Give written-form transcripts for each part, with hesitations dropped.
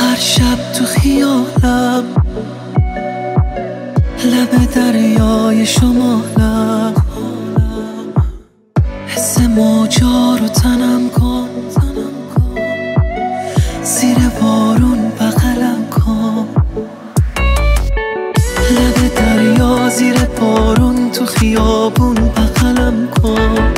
هر شب تو خیالم، لب دریای شمالم، حس موجا رو تنم کن، زیر بارون بغلم کن. لب دریا زیر بارون تو خیابون بغلم کن.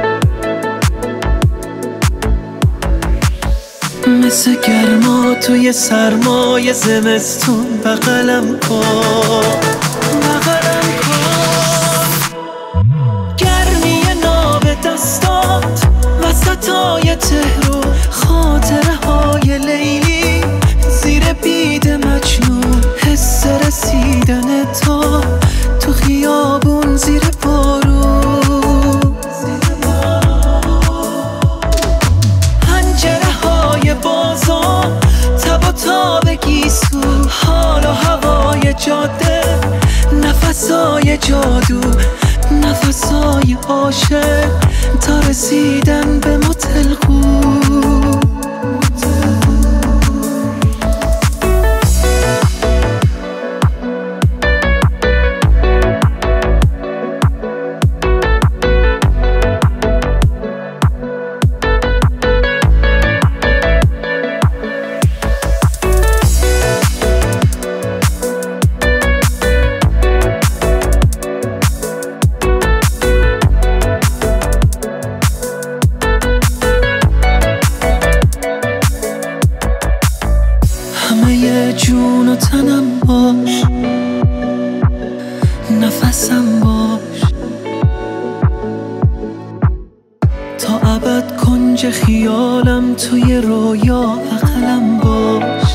مثل گرما توی سرمای زمستون بغلم کن، بغلم کن. گرمی ناب دستات وسطای تهرو، خاطره های لیلی زیر بید مجنون، حس رسیدن تو خیابون زیر بارون. پنجره های بازار، تب و تاب گیسو، حال و هوای جاده، نفسای جادو، نفسای عاشق تا رسیدن به متلقو. همه جون و تنم باش، نفسم باش، تا ابد کنج خیالم توی رویا بغلم باش.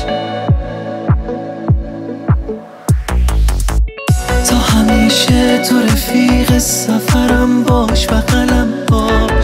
تا همیشه تو رفیق سفرم باش، بغلم باش.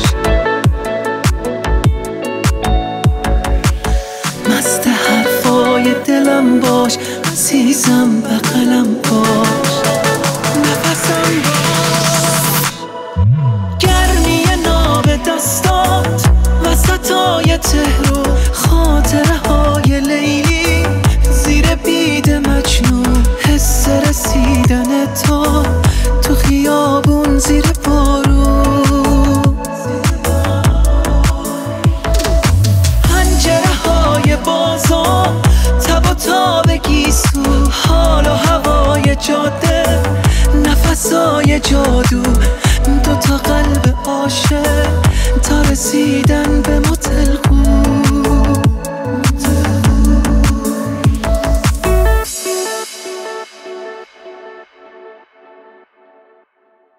مست حرفای دلم باش، عزیزم بغلم باش، نفسم باش. گرمی ناب دستات وسطای تهرو، خاطره های لیلی زیر بید مجنون، حس رسیدن تو خیابون زیر بارون. پنجره های بازار، تب و تاب گیسو، حال و هوای جاده، نفسای جادو، دوتا قلب عاشق تا رسیدن